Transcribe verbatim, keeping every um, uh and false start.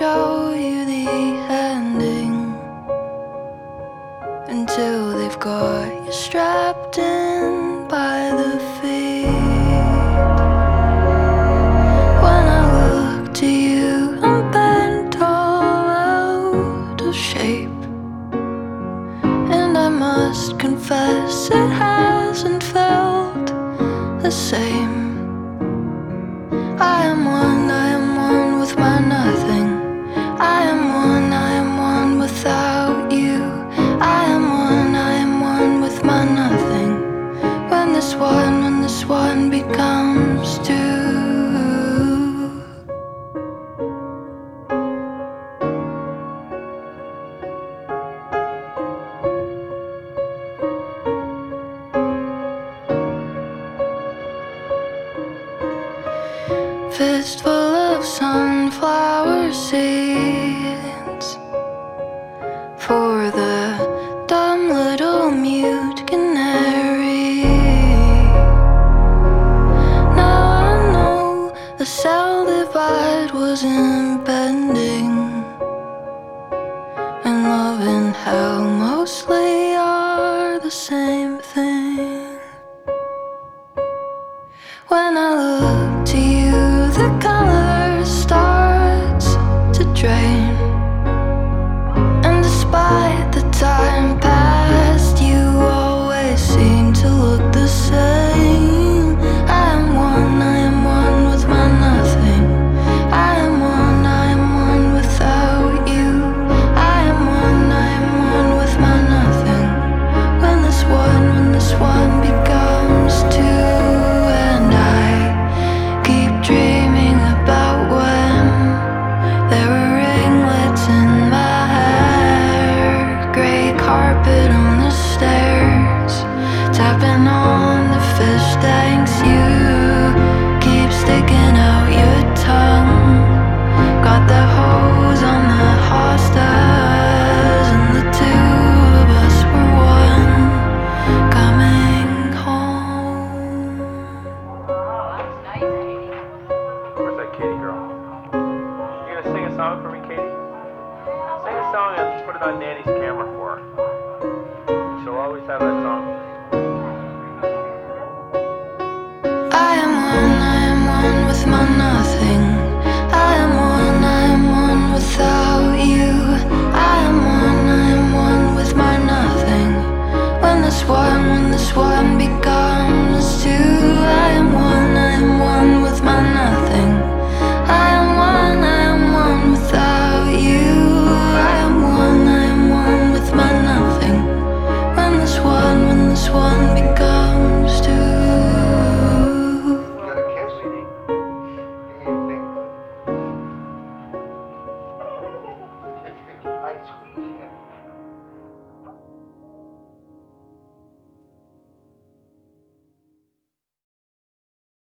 show you the ending until they've got you strapped in by the feet. When I look to you, I'm bent all out of shape, and I must confess it hasn't felt the same. I am one, I am one with my nothing. I am one, I am one without you. I am one, I am one with my nothing. When this one, when this one becomes two. Fistful of sunflower seeds for the dumb little mute canary. Now I know the cell divide wasn't bending, and love and hell mostly are the same thing. When I look to you, the color starts to drain, and despite the time past, you always seem to look the same. I am one, I am one with my nothing. I am one, I am one without you. I am one, I am one with my nothing. When this one, when this one becomes two. And I keep dreaming about when there were ringlets in my hair, gray carpet on the stairs, tapping on the fish tanks. You keep sticking out your tongue, got the hose on the hostas, and the two of us were one, coming home. Where's that Katie girl? You gonna sing a song for me, Katie? Sing a song and put it on Nanny's camera for her. She'll always have that song.